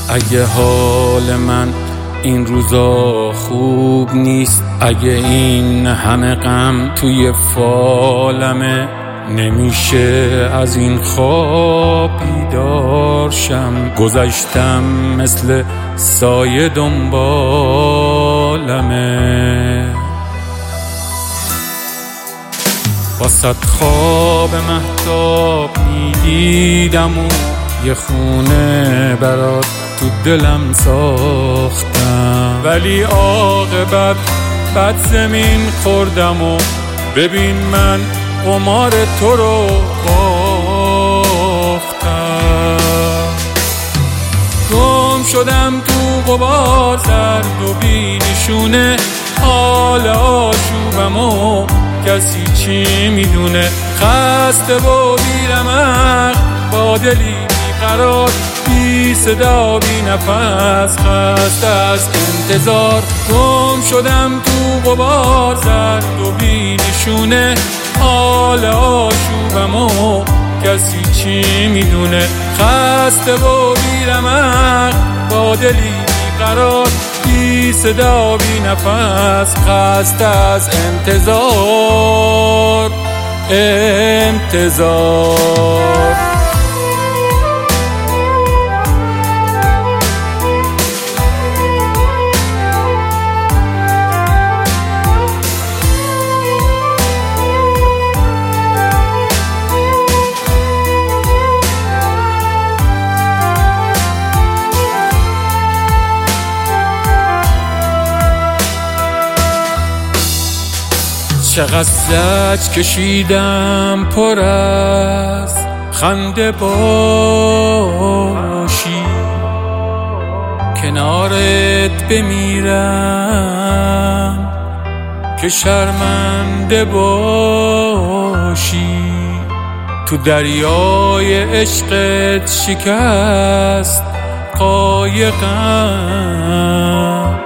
اگه حال من این روزا خوب نیست، اگه این همه غم توی فالمه، نمیشه از این خواب بیدار شم. گذشتم مثل سایه دنبالمه، واسط خواب مهتاب میدیدم و یه خونه برات تو دلم ساختم، ولی عاقبت بد زمین خوردم و ببین من قمار تو رو باختم. گم شدم تو غبار زرد و بی نشونه، حال آشوبم و کسی چی میدونه. خسته و بیرمق با دلی بیقرار، بی صدا بی نفس، خسته از انتظار. گم شدم تو غبار زرد و بی نشونه، حال آشوبم و کسی چی میدونه. خسته و بیرمق با دلی بیقرار، بی صدا بی نفس، خسته از انتظار. چقدر زج کشیدم پر از خنده باشی، کنارت بمیرم که شرمنده باشی. تو دریای عشقت شکست قایقم،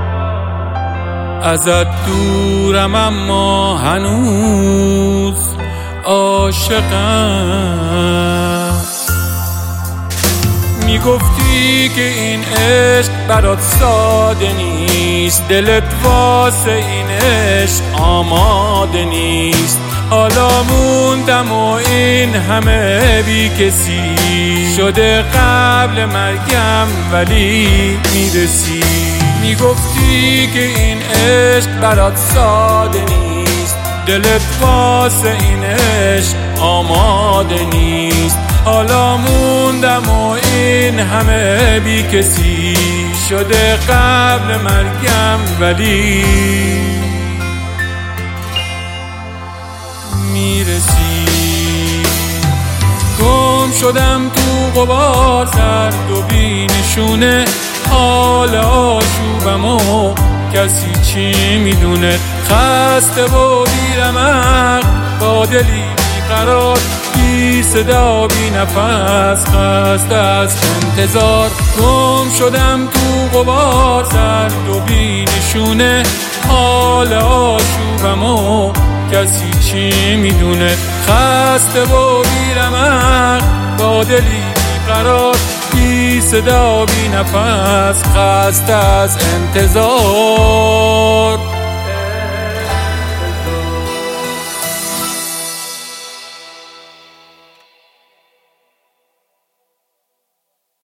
ازت دورم اما هنوز عاشقم. میگفتی که این عشق برات ساده نیست، دلت واسه این عشق آماده نیست. حالا موندم و این همه بی کسی شده، قبل مرگم ولی میرسی. میگفتی که این عشق برات ساده نیست، دلت واسه این عشق آماده نیست. حالا موندم و این همه بی کسی شده، قبل مرگم ولی میرسی. گم شدم تو غبار زرد و بی نشونه، حال آشوبم و کسی چی میدونه. خسته و بیرمق با دلی بیقرار، بی صدا بی نفس، خسته از انتظار. گم شدم تو غبار زرد و بی نشونه، حال آشوبم و کسی چی میدونه. خسته و بیرمق با دلی بیقرار، بی صدا بی نفس، خسته از انتظار.